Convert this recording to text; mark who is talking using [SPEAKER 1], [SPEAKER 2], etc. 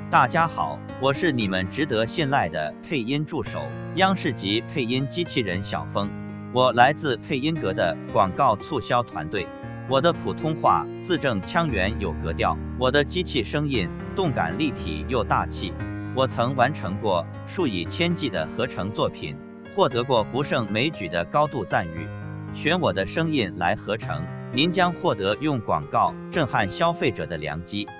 [SPEAKER 1] 大家好，我是你们值得信赖的配音助手，央视级配音机器人小峰。我来自配音阁的广告促销团队，我的普通话字正腔圆有格调，我的机器声音动感立体又大气。我曾完成过数以千计的合成作品，获得过不胜枚举的高度赞誉。选我的声音来合成，您将获得用广告震撼消费者的良机。